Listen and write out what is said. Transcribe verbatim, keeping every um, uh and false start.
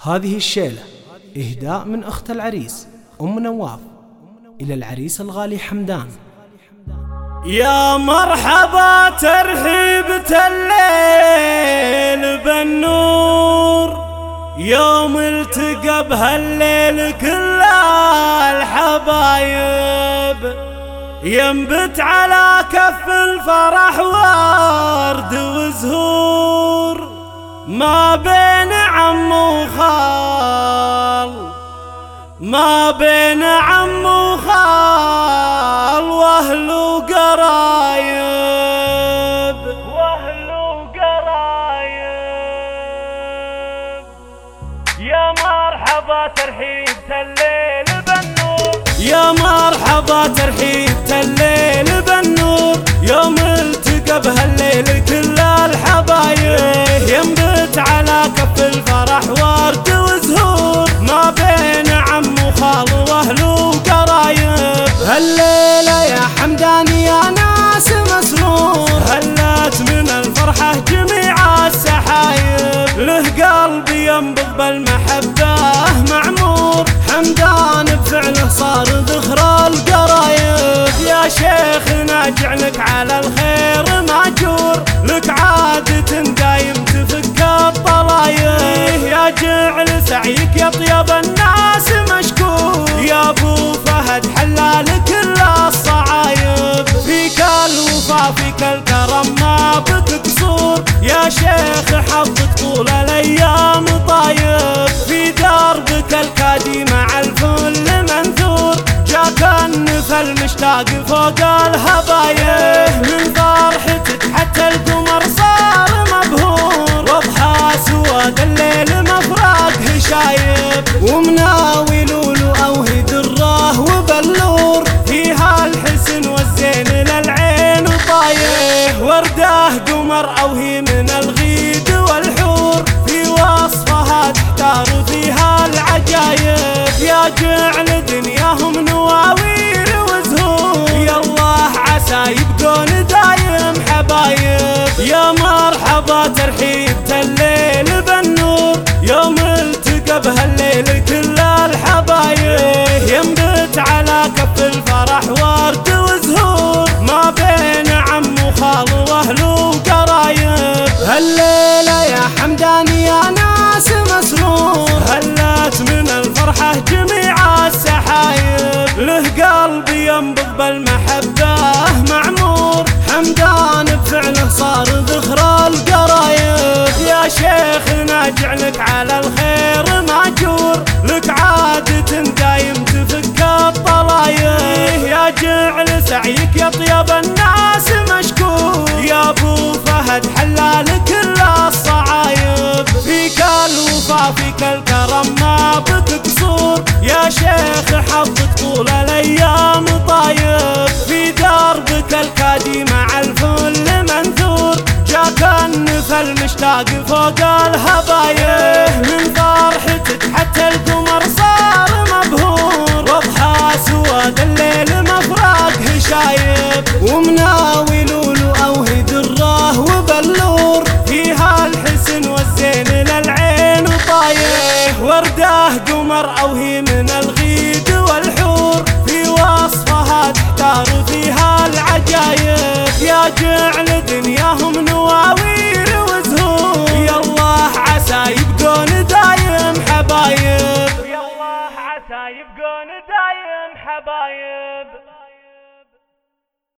هذه الشيلة إهداء من أخت العريس أم نواف إلى العريس الغالي حمدان. يا مرحبا ترحيبة الليل بالنور، يوم التقى بهالليل كل الحبايب، ينبت على كف الفرح ورد وزهور، ما بين عم وخال ما بين عم وخال واهل وقرايب واهل وقرايب. يا مرحبا ترحيبة الليل بالنور، يا مرحبا ترحيبة الليل بالنور، يوم التقى بهالليل كل الحبايب، ينبت على كف الفرح ورد وزهور، ما بين عم وخال واهل وقرايب. هالليلة يا حمدان يا ناس مسرور، هلت من الفرحة جميع السحايب، له قلبي ينبض بالمحبة معمور، حمدان بفعله صار ذخر القرايب. يا شيخنا جعلك على الخير ماجور، لك عادة دايم تفك الطلايب، يا جعل سعيك يا طيب الناس مشكور، يا ابو فهد حلال كل الصعايب، فيك الوفا فيك الكرم ما بك قصور، يا شيخ حظك طول الايام طايب، في دربك الكادي مع الفل منثور، جاك النفل مشتاق فوق الهبايب، من فرحتك حتى القمر صار مبهور، واضحى سواد الليل مفراقه شايب، ومناوي لولو اوهي دراه وبلور، فيها الحسن والزين للعين طايب، ورده قمر اوهي من الغيد والحور، في وصفها تحتار فيها العجايب، يا جعل دنياهم نواوير وزهور، يا الله عسى يبقون دايم حبايب. يا مرحبا ترحيبة الليل بالنور، يوم التقى بهالليل كل الحبايب، ينبت على كف الفرح ورد وزهور، ما بين عم وخال واهل وقرايب. هالليلة يا حمدان يا ناس مسرور، هلت من الفرحة جميع السحايب، له قلبي ينبض بالمحبة معمور، حمدان بفعله صار ذخر القرايب، يا شيخنا جعلك على الخير ماجور، لك عادة دايم تفك الطلايب، يا جعل سعيك يا طيب الناس مشكور، يا ابو فهد حلال كل الصعايب، فيك الوفا فيك الكرم ما بك قصور، يا شيخ حظك طول الايام طايب، في دربك الكادي مع الفل منثور، جاك النفل مشتاق فوق الهبايب، من فرحتك حتى القمر صار مبهور، واضحى سواد الليل مفراقه شايب، ومناوي لولو اوهي دراه وبلور، فيها الحسن والزين للعين طايب، ورده قمر اوهي من الغيد والحور، في وصفها تحتار فيها العجايب، يا جعل دنياهم نواوير وزهور، يا الله عسى يبقون دايم حبايب، يا الله عسى يبقون دايم حبايب.